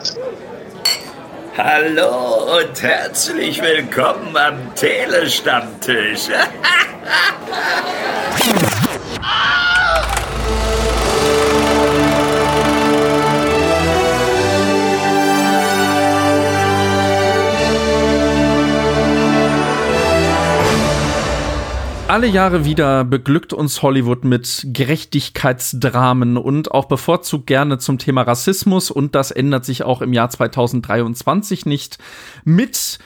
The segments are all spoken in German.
Hallo und herzlich willkommen am Telestammtisch. Alle Jahre wieder beglückt uns Hollywood mit Gerechtigkeitsdramen und auch bevorzugt gerne zum Thema Rassismus, und das ändert sich auch im Jahr 2023 nicht, mit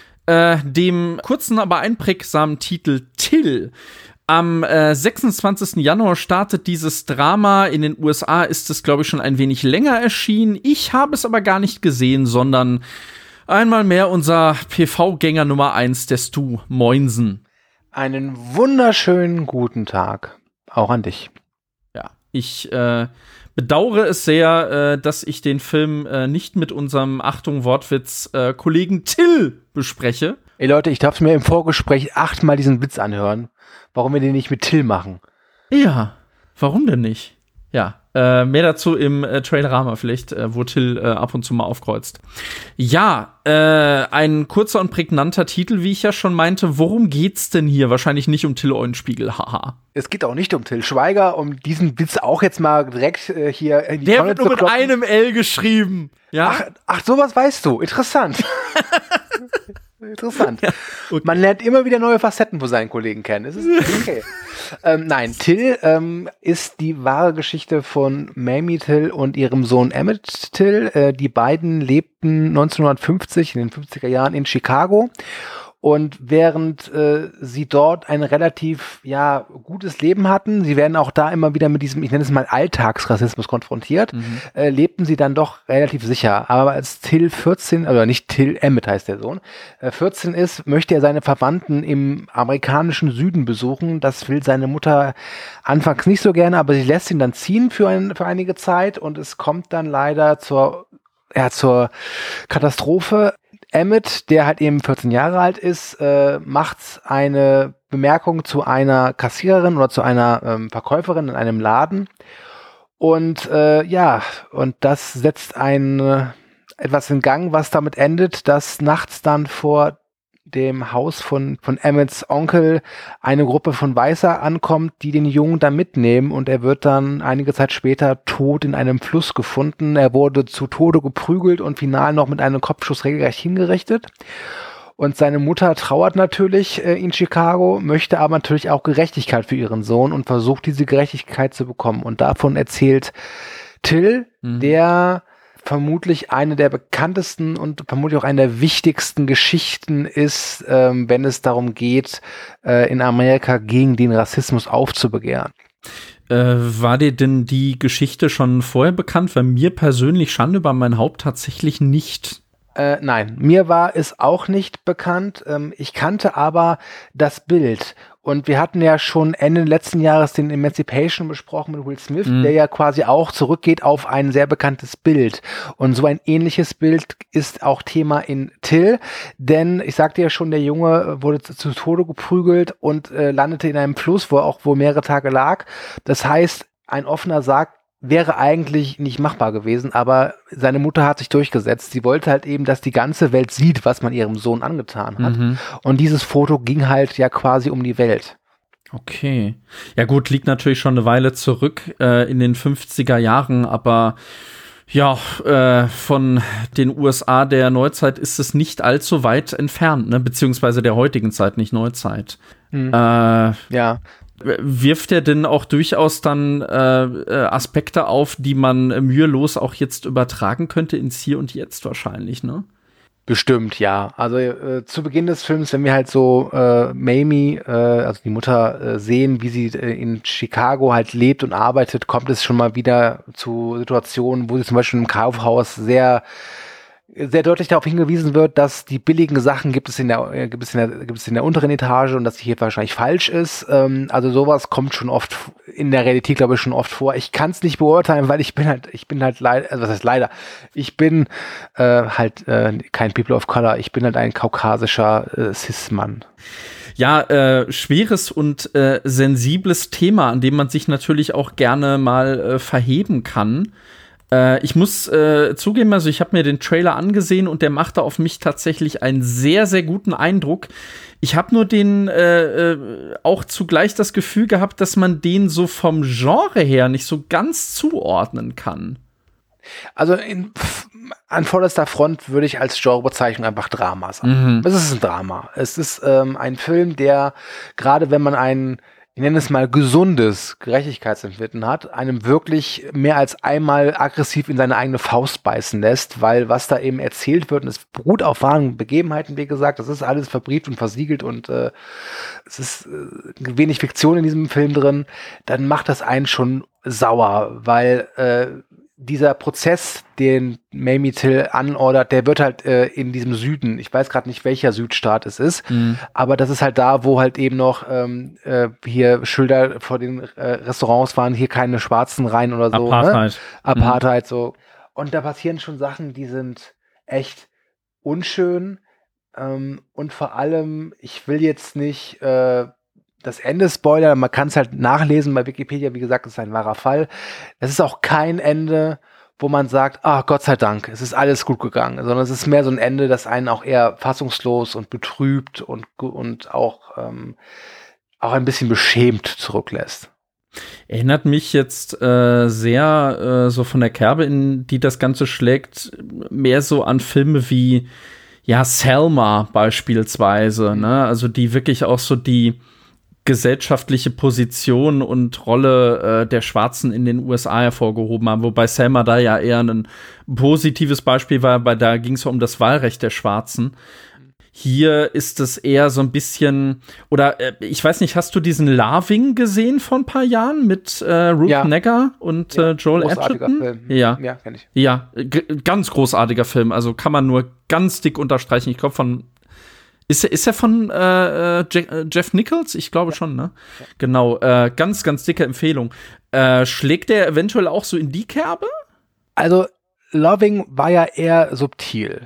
dem kurzen, aber einprägsamen Titel Till. Am 26. Januar startet dieses Drama. In den USA ist es, glaube ich, schon ein wenig länger erschienen. Ich habe es aber gar nicht gesehen, sondern einmal mehr unser PV-Gänger Nummer 1, der Stu. Moinsen. Einen wunderschönen guten Tag, auch an dich. Ja, ich bedauere es sehr, dass ich den Film nicht mit unserem, Achtung, Wortwitz, Kollegen Till bespreche. Ey Leute, ich darf mir im Vorgespräch 8-mal diesen Witz anhören, warum wir den nicht mit Till machen. Ja, warum denn nicht? Ja, mehr dazu im Trailerama vielleicht, wo Till ab und zu mal aufkreuzt. Ja, ein kurzer und prägnanter Titel, wie ich ja schon meinte. Worum geht's denn hier? Wahrscheinlich nicht um Till Eulenspiegel, haha. Es geht auch nicht um Till Schweiger, um diesen Witz auch jetzt mal direkt hier in die Der Tonne wird nur mit einem L geschrieben. Ja? Ach, sowas weißt du. Interessant. Interessant. Ja, okay. Man lernt immer wieder neue Facetten von seinen Kollegen kennen. Es ist okay. Nein, Till ist die wahre Geschichte von Mamie Till und ihrem Sohn Emmett Till. Die beiden lebten 1950, in den 50er Jahren in Chicago. Und während sie dort ein relativ gutes Leben hatten, sie werden auch da immer wieder mit diesem, ich nenne es mal Alltagsrassismus konfrontiert, lebten sie dann doch relativ sicher. Aber als Till 14, oder nicht Till, Emmett heißt der Sohn, 14 ist, möchte er seine Verwandten im amerikanischen Süden besuchen. Das will seine Mutter anfangs nicht so gerne, aber sie lässt ihn dann ziehen für einige Zeit, und es kommt dann leider zur Katastrophe. Emmett, der halt eben 14 Jahre alt ist, macht eine Bemerkung zu einer Kassiererin oder zu einer Verkäuferin in einem Laden. Und und das setzt etwas in Gang, was damit endet, dass nachts dann vor dem Haus von Emmets Onkel eine Gruppe von Weißer ankommt, die den Jungen da mitnehmen, und er wird dann einige Zeit später tot in einem Fluss gefunden. Er wurde zu Tode geprügelt und final noch mit einem Kopfschuss regelrecht hingerichtet. Und seine Mutter trauert natürlich in Chicago, möchte aber natürlich auch Gerechtigkeit für ihren Sohn und versucht, diese Gerechtigkeit zu bekommen. Und davon erzählt Till, der vermutlich eine der bekanntesten und vermutlich auch eine der wichtigsten Geschichten ist, wenn es darum geht, in Amerika gegen den Rassismus aufzubegehren. War dir denn die Geschichte schon vorher bekannt? Weil mir persönlich, Schande über mein Haupt, tatsächlich nicht. Nein, mir war es auch nicht bekannt. Ich kannte aber das Bild. Und wir hatten ja schon Ende letzten Jahres den Emancipation besprochen mit Will Smith, der ja quasi auch zurückgeht auf ein sehr bekanntes Bild. Und so ein ähnliches Bild ist auch Thema in Till. Denn ich sagte ja schon, der Junge wurde zu Tode geprügelt und landete in einem Fluss, wo er auch wohl mehrere Tage lag. Das heißt, ein offener Sarg wäre eigentlich nicht machbar gewesen, aber seine Mutter hat sich durchgesetzt. Sie wollte halt eben, dass die ganze Welt sieht, was man ihrem Sohn angetan hat. Und dieses Foto ging halt ja quasi um die Welt. Okay. Ja gut, liegt natürlich schon eine Weile zurück in den 50er Jahren, aber ja, von den USA der Neuzeit ist es nicht allzu weit entfernt, ne? Beziehungsweise der heutigen Zeit, nicht Neuzeit. Ja. Wirft er denn auch durchaus dann Aspekte auf, die man mühelos auch jetzt übertragen könnte ins Hier und Jetzt wahrscheinlich, ne? Bestimmt, ja. Also zu Beginn des Films, wenn wir halt so Mamie, also die Mutter, sehen, wie sie in Chicago halt lebt und arbeitet, kommt es schon mal wieder zu Situationen, wo sie zum Beispiel im Kaufhaus sehr deutlich darauf hingewiesen wird, dass die billigen Sachen gibt es in der unteren Etage und dass die hier wahrscheinlich falsch ist. Also sowas kommt schon oft in der Realität, glaube ich, schon oft vor. Ich kann es nicht beurteilen, weil ich bin halt leider, also was heißt leider? Ich bin kein People of Color. Ich bin halt ein kaukasischer Cis-Mann. Ja, schweres und sensibles Thema, an dem man sich natürlich auch gerne mal verheben kann. Ich muss zugeben, also ich habe mir den Trailer angesehen und der machte auf mich tatsächlich einen sehr, sehr guten Eindruck. Ich habe nur auch zugleich das Gefühl gehabt, dass man den so vom Genre her nicht so ganz zuordnen kann. Also an vorderster Front würde ich als Genrebezeichnung einfach Drama sagen. Es ist ein Drama. Es ist ein Film, der, gerade wenn man ich nenne es mal gesundes Gerechtigkeitsempfinden hat, einem wirklich mehr als einmal aggressiv in seine eigene Faust beißen lässt, weil was da eben erzählt wird, und es beruht auf wahren Begebenheiten, wie gesagt, das ist alles verbrieft und versiegelt und es ist wenig Fiktion in diesem Film drin, dann macht das einen schon sauer, weil dieser Prozess, den Mamie Till anordert, der wird halt in diesem Süden, ich weiß gerade nicht, welcher Südstaat es ist, aber das ist halt da, wo halt eben noch hier Schilder vor den Restaurants waren, hier keine Schwarzen rein oder so. Apartheid. Ne? Apartheid, so. Und da passieren schon Sachen, die sind echt unschön und vor allem, ich will jetzt nicht das Ende Spoiler, man kann es halt nachlesen bei Wikipedia, wie gesagt, das ist ein wahrer Fall. Es ist auch kein Ende, wo man sagt, Gott sei Dank, es ist alles gut gegangen, sondern es ist mehr so ein Ende, das einen auch eher fassungslos und betrübt und auch ein bisschen beschämt zurücklässt. Erinnert mich jetzt sehr so von der Kerbe, in die das Ganze schlägt, mehr so an Filme wie Selma beispielsweise, ne? Also die wirklich auch so die gesellschaftliche Position und Rolle der Schwarzen in den USA hervorgehoben haben, wobei Selma da ja eher ein positives Beispiel war, weil da ging es um das Wahlrecht der Schwarzen. Hier ist es eher so ein bisschen, oder ich weiß nicht, hast du diesen Loving gesehen vor ein paar Jahren mit Ruth Negga und Joel Edgerton? Film. Ja, kenn ich. Ja, ganz großartiger Film, also kann man nur ganz dick unterstreichen. Ich glaube Ist er von Jeff Nichols? Ich glaube schon, ne? Ja. Genau, ganz, ganz dicke Empfehlung. Schlägt der eventuell auch so in die Kerbe? Also, Loving war ja eher subtil.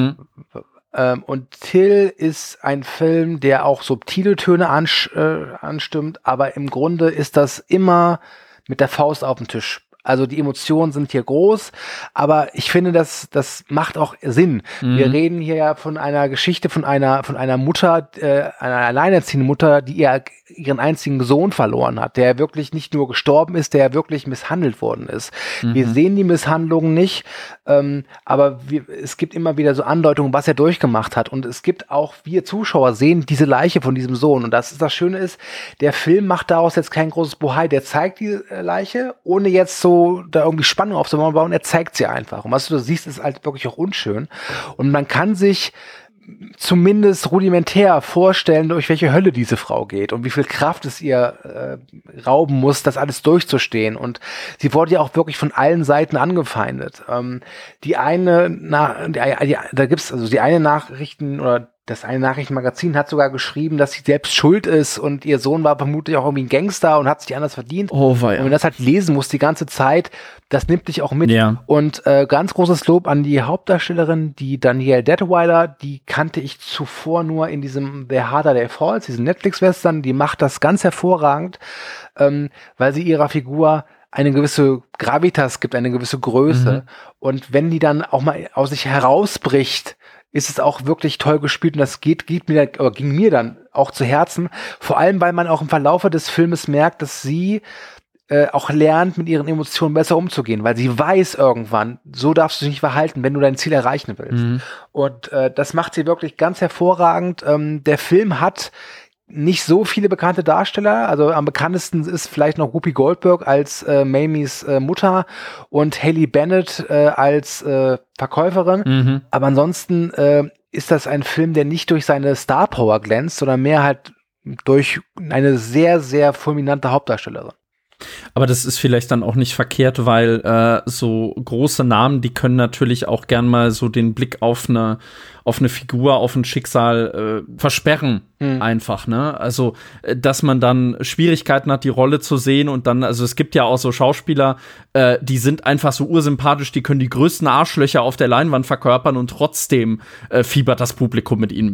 Und Till ist ein Film, der auch subtile Töne anstimmt, aber im Grunde ist das immer mit der Faust auf den Tisch. Also die Emotionen sind hier groß, aber ich finde, das macht auch Sinn. Wir reden hier ja von einer Geschichte von einer Mutter, einer alleinerziehenden Mutter, die ihren einzigen Sohn verloren hat, der wirklich nicht nur gestorben ist, der wirklich misshandelt worden ist. Wir sehen die Misshandlungen nicht, aber es gibt immer wieder so Andeutungen, was er durchgemacht hat. Und es gibt auch, wir Zuschauer sehen diese Leiche von diesem Sohn. Und das Schöne ist, der Film macht daraus jetzt kein großes Bohai. Der zeigt die Leiche, ohne jetzt so da irgendwie Spannung aufzubauen. Er zeigt sie einfach. Und was du siehst, ist halt wirklich auch unschön. Und man kann sich zumindest rudimentär vorstellen, durch welche Hölle diese Frau geht und wie viel Kraft es ihr rauben muss, das alles durchzustehen. Und sie wurde ja auch wirklich von allen Seiten angefeindet. Die eine das eine Nachrichtenmagazin hat sogar geschrieben, dass sie selbst schuld ist und ihr Sohn war vermutlich auch irgendwie ein Gangster und hat sich anders verdient. Oh, und wenn du das halt lesen musst die ganze Zeit, das nimmt dich auch mit. Ja. Und ganz großes Lob an die Hauptdarstellerin, die Danielle Detweiler, die kannte ich zuvor nur in diesem The Harder They Falls, diesem Netflix-Western, die macht das ganz hervorragend, weil sie ihrer Figur eine gewisse Gravitas gibt, eine gewisse Größe. Und wenn die dann auch mal aus sich herausbricht, ist es auch wirklich toll gespielt und das ging mir dann auch zu Herzen. Vor allem, weil man auch im Verlaufe des Filmes merkt, dass sie auch lernt, mit ihren Emotionen besser umzugehen, weil sie weiß irgendwann, so darfst du dich nicht verhalten, wenn du dein Ziel erreichen willst. Und das macht sie wirklich ganz hervorragend. Der Film hat nicht so viele bekannte Darsteller, also am bekanntesten ist vielleicht noch Whoopi Goldberg als Mamies Mutter und Haley Bennett als Verkäuferin, aber ansonsten ist das ein Film, der nicht durch seine Star Power glänzt, sondern mehr halt durch eine sehr, sehr fulminante Hauptdarstellerin. Aber das ist vielleicht dann auch nicht verkehrt, weil so große Namen, die können natürlich auch gern mal so den Blick auf eine Figur, auf ein Schicksal versperren, einfach, ne? Also, dass man dann Schwierigkeiten hat, die Rolle zu sehen und dann, also es gibt ja auch so Schauspieler, die sind einfach so ursympathisch, die können die größten Arschlöcher auf der Leinwand verkörpern und trotzdem fiebert das Publikum mit ihnen mit.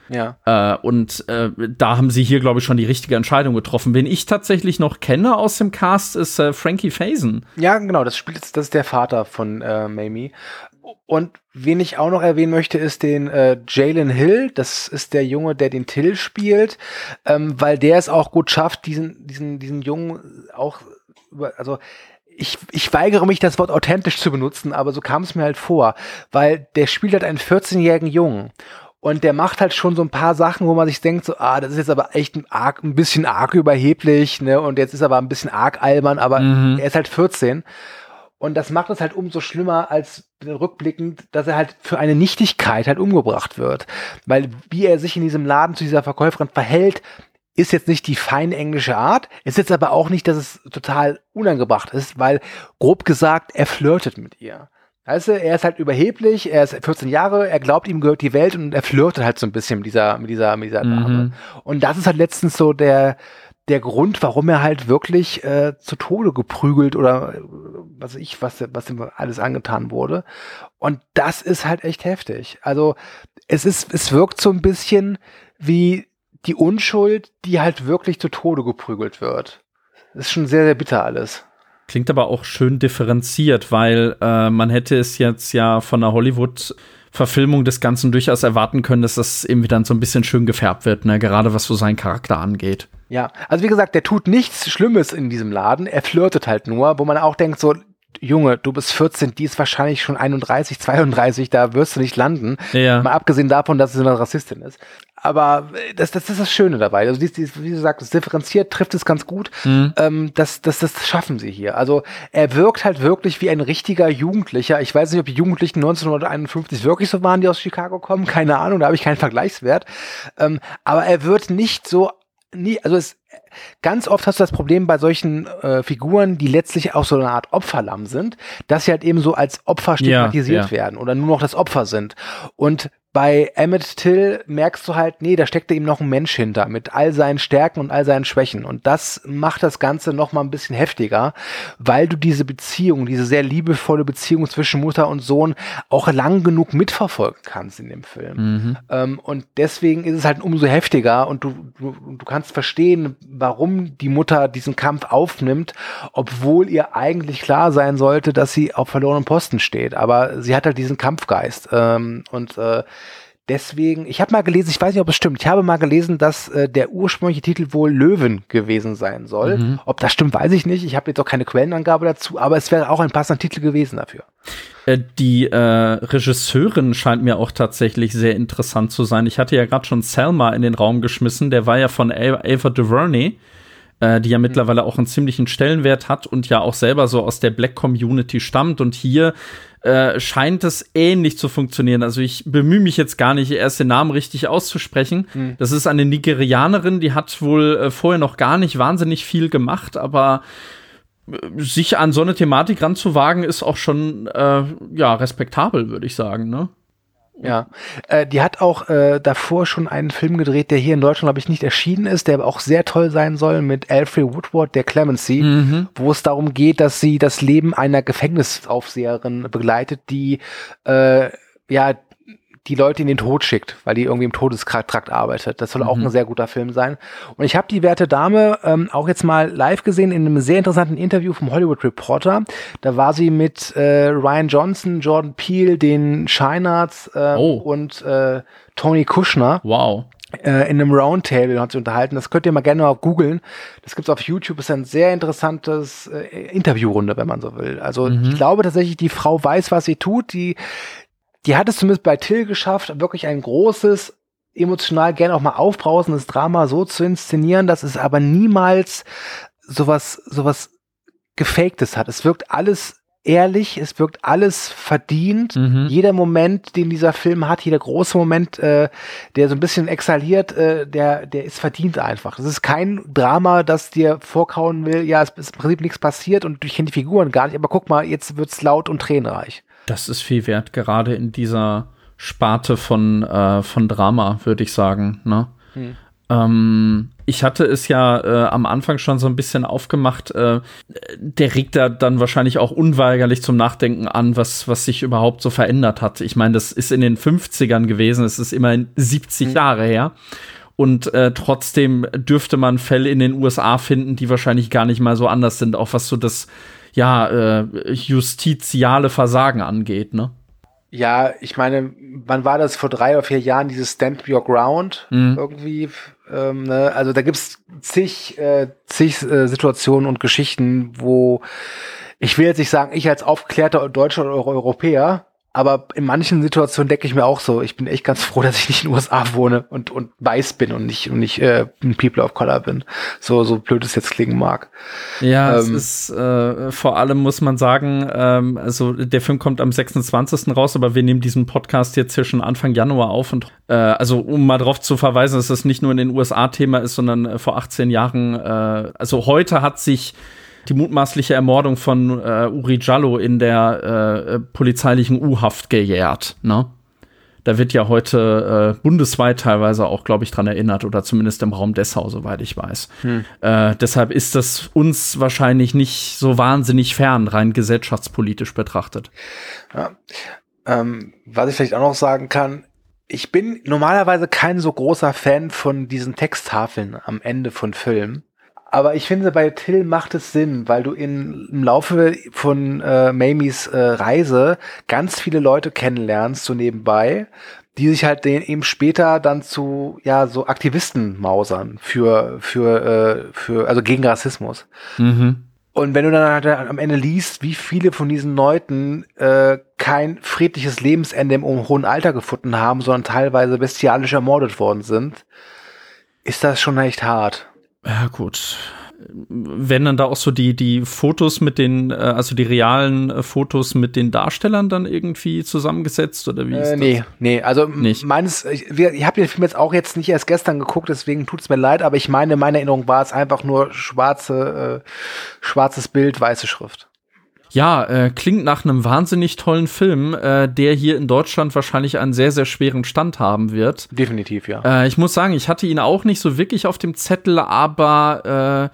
Und da haben sie hier, glaube ich, schon die richtige Entscheidung getroffen. Wen ich tatsächlich noch kenne aus dem Cast, ist Frankie Faison. Ja, genau, das ist der Vater von Mamie. Und wen ich auch noch erwähnen möchte, ist den Jalen Hill. Das ist der Junge, der den Till spielt, weil der es auch gut schafft, diesen Jungen auch also ich weigere mich, das Wort authentisch zu benutzen, aber so kam es mir halt vor, weil der spielt halt einen 14-jährigen Jungen. Und der macht halt schon so ein paar Sachen, wo man sich denkt, so, das ist jetzt aber echt ein bisschen arg überheblich, ne? Und jetzt ist aber ein bisschen arg albern, aber er ist halt 14. Und das macht es halt umso schlimmer als rückblickend, dass er halt für eine Nichtigkeit halt umgebracht wird. Weil wie er sich in diesem Laden zu dieser Verkäuferin verhält, ist jetzt nicht die feine englische Art, ist jetzt aber auch nicht, dass es total unangebracht ist, weil, grob gesagt, er flirtet mit ihr. Weißt du, er ist halt überheblich, er ist 14 Jahre, er glaubt, ihm gehört die Welt und er flirtet halt so ein bisschen mit dieser Dame. Und das ist halt letztens so der Grund, warum er halt wirklich zu Tode geprügelt oder was ihm alles angetan wurde. Und das ist halt echt heftig. Also es wirkt so ein bisschen wie die Unschuld, die halt wirklich zu Tode geprügelt wird. Das ist schon sehr, sehr bitter alles. Klingt aber auch schön differenziert, weil man hätte es jetzt ja von der Hollywood-Verfilmung des Ganzen durchaus erwarten können, dass das irgendwie dann so ein bisschen schön gefärbt wird, ne? Gerade was so seinen Charakter angeht. Ja, also wie gesagt, der tut nichts Schlimmes in diesem Laden, er flirtet halt nur, wo man auch denkt so, Junge, du bist 14, die ist wahrscheinlich schon 31, 32, da wirst du nicht landen. Ja. Mal abgesehen davon, dass sie eine Rassistin ist. Aber das ist das Schöne dabei. Also wie du sagst, das differenziert, trifft es ganz gut. Das schaffen sie hier. Also er wirkt halt wirklich wie ein richtiger Jugendlicher. Ich weiß nicht, ob die Jugendlichen 1951 wirklich so waren, die aus Chicago kommen. Keine Ahnung, da habe ich keinen Vergleichswert. Aber er wird nicht so ganz oft hast du das Problem bei solchen Figuren, die letztlich auch so eine Art Opferlamm sind, dass sie halt eben so als Opfer stigmatisiert werden oder nur noch das Opfer sind. Und bei Emmett Till merkst du halt, nee, da steckte eben noch ein Mensch hinter mit all seinen Stärken und all seinen Schwächen. Und das macht das Ganze noch mal ein bisschen heftiger, weil du diese Beziehung, diese sehr liebevolle Beziehung zwischen Mutter und Sohn auch lang genug mitverfolgen kannst in dem Film. Und deswegen ist es halt umso heftiger und du kannst verstehen, warum die Mutter diesen Kampf aufnimmt, obwohl ihr eigentlich klar sein sollte, dass sie auf verlorenem Posten steht. Aber sie hat halt diesen Kampfgeist. Deswegen, ich habe mal gelesen, ich weiß nicht, ob es stimmt, ich habe mal gelesen, dass der ursprüngliche Titel wohl Löwen gewesen sein soll. Ob das stimmt, weiß ich nicht. Ich habe jetzt auch keine Quellenangabe dazu, aber es wäre auch ein passender Titel gewesen dafür. Die Regisseurin scheint mir auch tatsächlich sehr interessant zu sein. Ich hatte ja gerade schon Selma in den Raum geschmissen, der war ja von Ava DuVernay, die ja mittlerweile auch einen ziemlichen Stellenwert hat und ja auch selber so aus der Black Community stammt. Und hier scheint es ähnlich zu funktionieren. Also ich bemühe mich jetzt gar nicht, erst den Namen richtig auszusprechen. Das ist eine Nigerianerin, die hat wohl vorher noch gar nicht wahnsinnig viel gemacht, aber sich an so eine Thematik ranzuwagen, ist auch schon respektabel, würde ich sagen, ne? Ja, die hat auch davor schon einen Film gedreht, der hier in Deutschland, glaube ich, nicht erschienen ist, der aber auch sehr toll sein soll, mit Alfred Woodward, der Clemency, wo es darum geht, dass sie das Leben einer Gefängnisaufseherin begleitet, die die Leute in den Tod schickt, weil die irgendwie im Todestrakt arbeitet. Das soll auch ein sehr guter Film sein. Und ich habe die werte Dame auch jetzt mal live gesehen in einem sehr interessanten Interview vom Hollywood Reporter. Da war sie mit Ryan Johnson, Jordan Peele, den Scheinards und Tony Kushner. Wow. In einem Roundtable hat sie unterhalten. Das könnt ihr mal gerne mal googeln. Das gibt's auf YouTube. Das ist ein sehr interessantes Interviewrunde, wenn man so will. Also ich glaube tatsächlich, die Frau weiß, was sie tut. Die hat es zumindest bei Till geschafft, wirklich ein großes, emotional gerne auch mal aufbrausendes Drama so zu inszenieren, dass es aber niemals sowas Gefaktes hat. Es wirkt alles ehrlich, es wirkt alles verdient. Jeder Moment, den dieser Film hat, jeder große Moment, der so ein bisschen exhaliert, der ist verdient einfach. Es ist kein Drama, das dir vorkauen will, ja, es ist im Prinzip nichts passiert und ich kenne die Figuren gar nicht, aber guck mal, jetzt wird's laut und tränenreich. Das ist viel wert, gerade in dieser Sparte von Drama, würde ich sagen, ne? Ich hatte es ja am Anfang schon so ein bisschen aufgemacht. Der regt da dann wahrscheinlich auch unweigerlich zum Nachdenken an, was sich überhaupt so verändert hat. Ich meine, das ist in den 50ern gewesen, es ist immerhin 70 Jahre her. Und trotzdem dürfte man Fälle in den USA finden, die wahrscheinlich gar nicht mal so anders sind, auch was so das justiziale Versagen angeht, ne? Ja, ich meine, wann war das vor 3 oder 4 Jahren, dieses Stand Your Ground irgendwie? Ne? Also da gibt's zig Situationen und Geschichten, wo ich will jetzt nicht sagen, ich als aufgeklärter Deutscher oder Europäer, aber in manchen Situationen denke ich mir auch so, ich bin echt ganz froh, dass ich nicht in den USA wohne und weiß bin und nicht ein People of Color bin. So blöd es jetzt klingen mag. Ja, es ist vor allem, muss man sagen, also der Film kommt am 26. raus, aber wir nehmen diesen Podcast jetzt hier schon Anfang Januar auf und also um mal drauf zu verweisen, dass das nicht nur in den USA Thema ist, sondern vor 18 Jahren, also heute hat sich die mutmaßliche Ermordung von Uri Jallo in der polizeilichen U-Haft gejährt, ne? Da wird ja heute bundesweit teilweise auch, glaube ich, dran erinnert oder zumindest im Raum Dessau, soweit ich weiß. Deshalb ist das uns wahrscheinlich nicht so wahnsinnig fern, rein gesellschaftspolitisch betrachtet. Ja. Was ich vielleicht auch noch sagen kann, ich bin normalerweise kein so großer Fan von diesen Texttafeln am Ende von Filmen. Aber ich finde, bei Till macht es Sinn, weil du im Laufe von Mamies Reise ganz viele Leute kennenlernst, so nebenbei, die sich halt eben später dann zu, so Aktivisten mausern für also gegen Rassismus. Und wenn du dann halt am Ende liest, wie viele von diesen Leuten kein friedliches Lebensende im hohen Alter gefunden haben, sondern teilweise bestialisch ermordet worden sind, ist das schon echt hart. Ja, gut. Werden dann da auch so die Fotos mit den, also die realen Fotos mit den Darstellern dann irgendwie zusammengesetzt oder wie ist das? Nee, also nicht. Ich habe den Film jetzt auch nicht erst gestern geguckt, deswegen tut's mir leid, aber ich meine, in meiner Erinnerung war es einfach nur schwarzes Bild, weiße Schrift. Ja, klingt nach einem wahnsinnig tollen Film, der hier in Deutschland wahrscheinlich einen sehr, sehr schweren Stand haben wird. Definitiv, ja. Ich muss sagen, ich hatte ihn auch nicht so wirklich auf dem Zettel, aber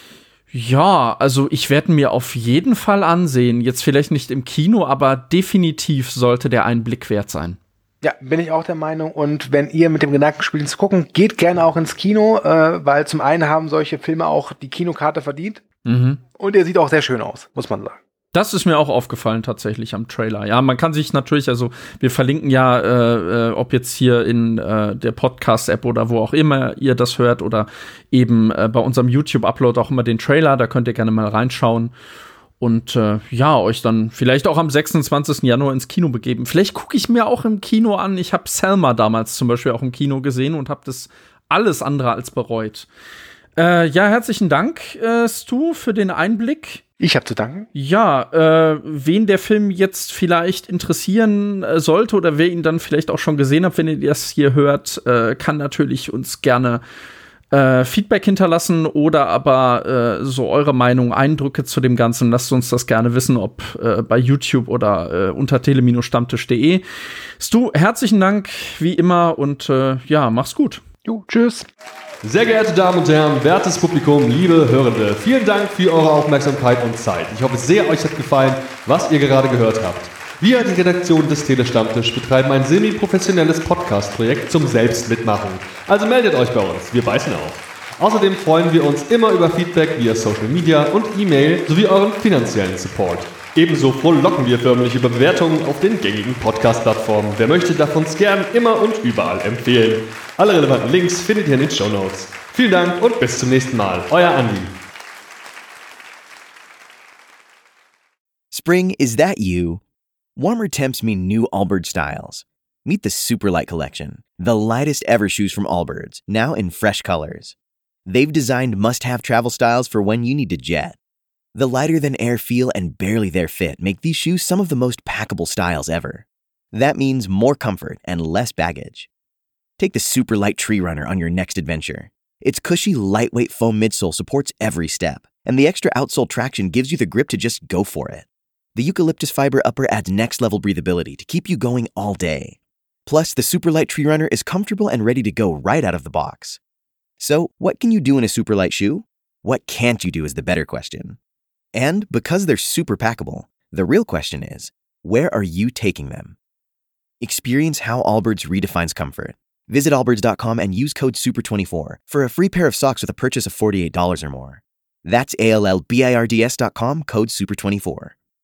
also ich werde mir auf jeden Fall ansehen. Jetzt vielleicht nicht im Kino, aber definitiv sollte der einen Blick wert sein. Ja, bin ich auch der Meinung. Und wenn ihr mit dem Gedanken spielt zu gucken, geht gerne auch ins Kino, weil zum einen haben solche Filme auch die Kinokarte verdient. Und er sieht auch sehr schön aus, muss man sagen. Das ist mir auch aufgefallen tatsächlich am Trailer. Ja, man kann sich natürlich, also wir verlinken ja, ob jetzt hier in der Podcast-App oder wo auch immer ihr das hört oder eben bei unserem YouTube-Upload auch immer den Trailer, da könnt ihr gerne mal reinschauen und euch dann vielleicht auch am 26. Januar ins Kino begeben. Vielleicht gucke ich mir auch im Kino an. Ich habe Selma damals zum Beispiel auch im Kino gesehen und habe das alles andere als bereut. Herzlichen Dank, Stu, für den Einblick. Ich habe zu danken. Ja, wen der Film jetzt vielleicht interessieren sollte oder wer ihn dann vielleicht auch schon gesehen hat, wenn ihr das hier hört, kann natürlich uns gerne Feedback hinterlassen oder aber so eure Meinung, Eindrücke zu dem Ganzen. Lasst uns das gerne wissen, ob bei YouTube oder unter tele-stammtisch.de. Stu, herzlichen Dank, wie immer und mach's gut. Jo, tschüss. Sehr geehrte Damen und Herren, wertes Publikum, liebe Hörende, vielen Dank für eure Aufmerksamkeit und Zeit. Ich hoffe sehr, euch hat gefallen, was ihr gerade gehört habt. Wir, die Redaktion des Telestammtisch, betreiben ein semi-professionelles Podcast-Projekt zum Selbstmitmachen. Also meldet euch bei uns, wir beißen auf. Außerdem freuen wir uns immer über Feedback via Social Media und E-Mail sowie euren finanziellen Support. Ebenso frohlocken wir förmlich über Bewertungen auf den gängigen Podcast-Plattformen. Wer möchte, darf uns gern immer und überall empfehlen. Alle relevanten Links findet ihr in den Shownotes. Vielen Dank und bis zum nächsten Mal. Euer Andi. Spring, is that you? Warmer temps mean new Allbirds styles. Meet the Superlight Collection, the lightest ever shoes from Allbirds, now in fresh colors. They've designed must-have travel styles for when you need to jet. The lighter-than-air feel and barely-there fit make these shoes some of the most packable styles ever. That means more comfort and less baggage. Take the Superlight Tree Runner on your next adventure. Its cushy, lightweight foam midsole supports every step, and the extra outsole traction gives you the grip to just go for it. The eucalyptus fiber upper adds next-level breathability to keep you going all day. Plus, the Superlight Tree Runner is comfortable and ready to go right out of the box. So, what can you do in a super light shoe? What can't you do is the better question. And because they're super packable, the real question is, where are you taking them? Experience how Allbirds redefines comfort. Visit allbirds.com and use code SUPER24 for a free pair of socks with a purchase of $48 or more. That's ALLBIRDS.com, code SUPER24.